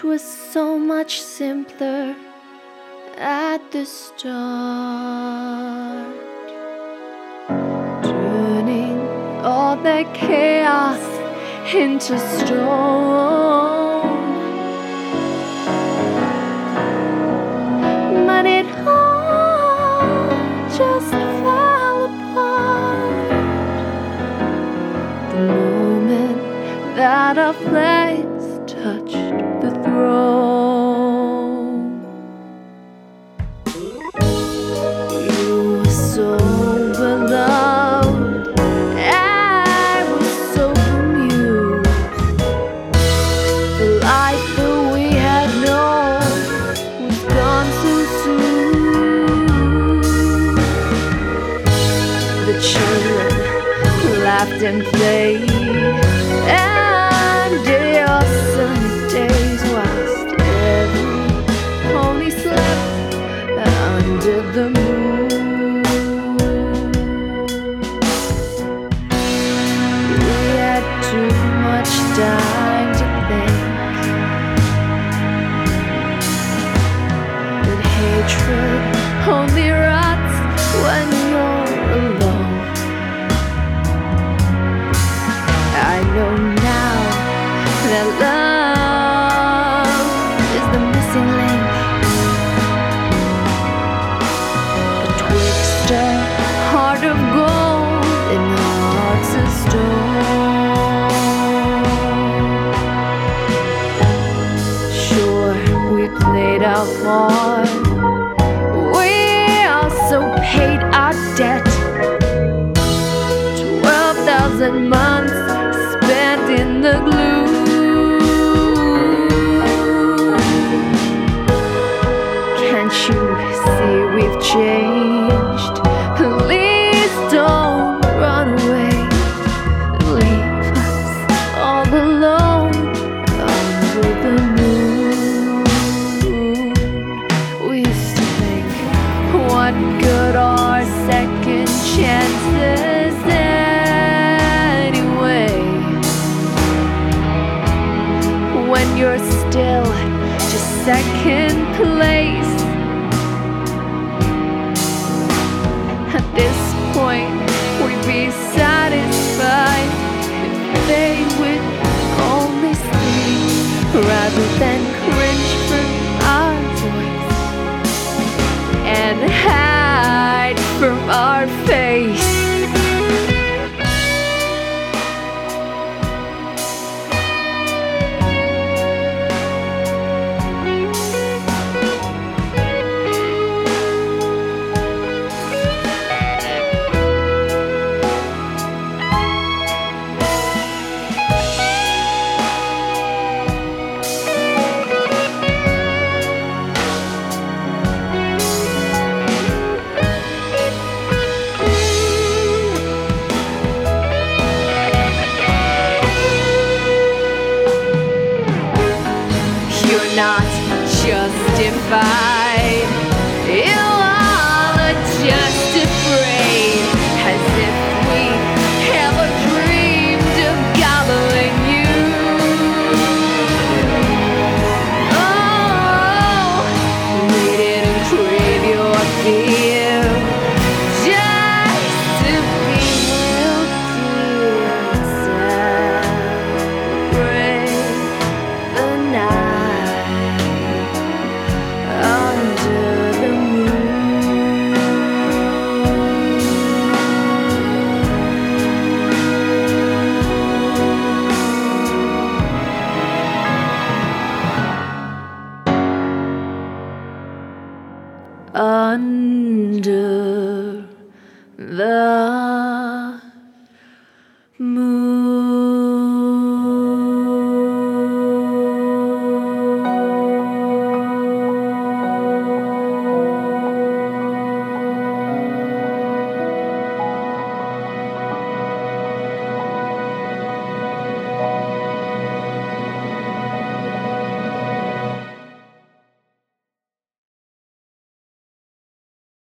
'Twas so much simpler at the start, turning all that chaos into stone. But it all just fell apart the moment that our flags touched the throne. You were so beloved, I was so bemused. The life that we had known was gone so soon. The children laughed and played, and our sunny days whilst every pony slept under the moon. We had too much time to think that hatred only rots when you're alone. I know now that love is the missing link betwixt a heart of gold and hearts of stone. Sure, we played our part, we also paid our debt. 12,000 months spent in the glue. Can't you see we've changed? Please don't run away, leave us all alone under the moon. We used to think, what good are second chances anyway, when you're still just second place? At this point, we'd be satisfied if they would only speak rather than cringe from our voice and hide from our face. You're not justified, you all are just afraid, as if we ever dreamed of gobbling you. Oh, we didn't crave your fear just to be real dear and celebrate the night under the moon. Under the moon.